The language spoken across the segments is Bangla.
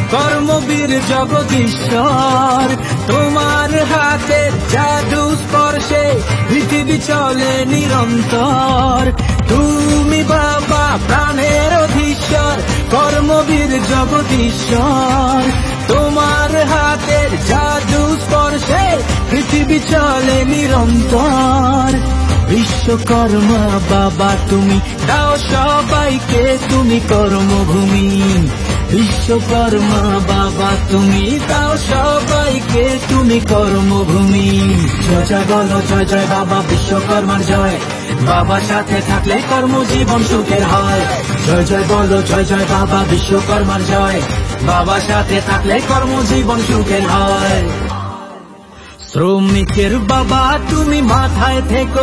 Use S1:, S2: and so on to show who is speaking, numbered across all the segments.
S1: কর্মবীর জগদীশ্বর, তোমার হাতে জাদু স্পর্শে পৃথিবী চলে নিরন্তর। তুমি বাবা প্রাণের অধীশ্বর, কর্মবীর জগদীশ্বর, তোমার হাতের জাদু স্পর্শে পৃথিবী চলে নিরন্তর। বিশ্বকর্মা বাবা তুমি দাও সবাইকে তুমি কর্মভূমি। বিশ্বকর্মা বাবা তুমি দাও সবাইকে তুমি কর্মভূমি। জয় জয় বলো জয় জয় বাবা বিশ্বকর্মার জয়, বাবার সাথে থাকলে কর্মজীবন সুখের হয়। জয় জয় বলো জয় জয় বাবা বিশ্বকর্মার জয়, বাবার সাথে থাকলে কর্মজীবন সুখের হয়। শ্রমিকের বাবা তুমি মাথায় থেকো,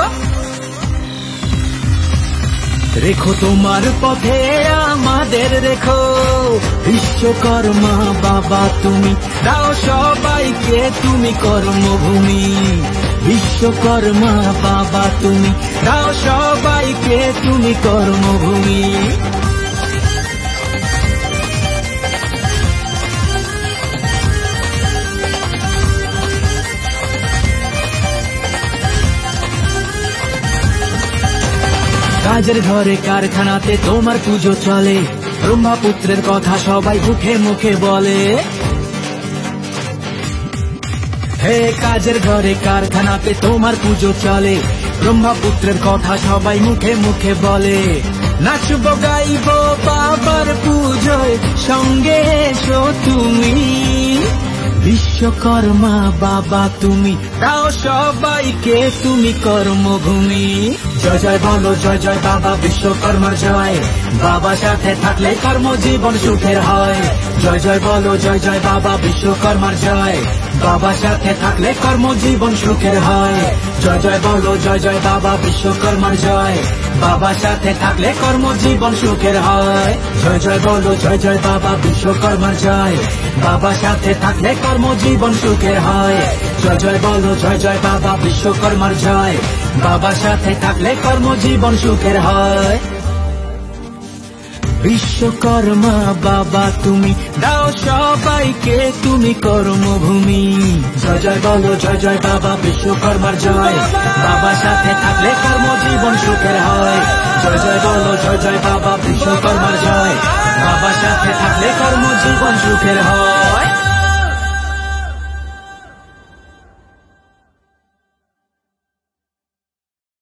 S1: রেখো তোমার পথে আমাদের রেখো। বিশ্বকর্মা বাবা তুমি দাও সবাইকে তুমি কর্মভূমি। বিশ্বকর্মা বাবা তুমি দাও সবাইকে তুমি কর্মভূমি। কাজের ঘরে কারখানাতে তোমার পুজো চলে, ব্রহ্মপুত্রের কথা সবাই মুখে মুখে বলে। হে কাজের ঘরে কারখানাতে তোমার পুজো চলে, ব্রহ্মপুত্রের কথা সবাই মুখে মুখে বলে। নাচবো গাইবো বাবার পুজোয়, সঙ্গে এসো তুমি। বিশ্বকর্মা বাবা তুমি দাও সবাইকে তুমি কর্মভূমি। জয় জয় বলো জয় জয় বাবা বিশ্বকর্মার জয়, বাবার সাথে থাকলে কর্মজীবন সুখের হয়। জয় জয় বলো জয় জয় বাবা বিশ্বকর্মার জয়, বাবার সাথে থাকলে কর্মজীবন সুখের হয়। জয় জয় বলো জয় জয় বাবা বিশ্বকর্মার জয়, বাবার সাথে থাকলে কর্মজীবন সুখের হয়। জয় জয় বলো জয় জয় বাবা বিশ্বকর্মার জয়, বাবার সাথে থাকলে কর্মজীবন সুখের হয়। জয় জয় বলো জয় জয় বাবা বিশ্বকর্মার জয়, বাবার সাথে থাকলে কর্মজীবন সুখের হয়। বিশ্বকর্মা বাবা তুমি দাও সবাইকে তুমি কর্মভূমি। জয় জয় বলো জয় জয় বাবা বিশ্বকর্মার জয়, বাবার সাথে থাকলে কর্মজীবন সুখের হয়। জয় জয় বলো জয় জয় বাবা বিশ্বকর্মার জয়, বাবার সাথে থাকলে কর্মজীবন সুখের হয়।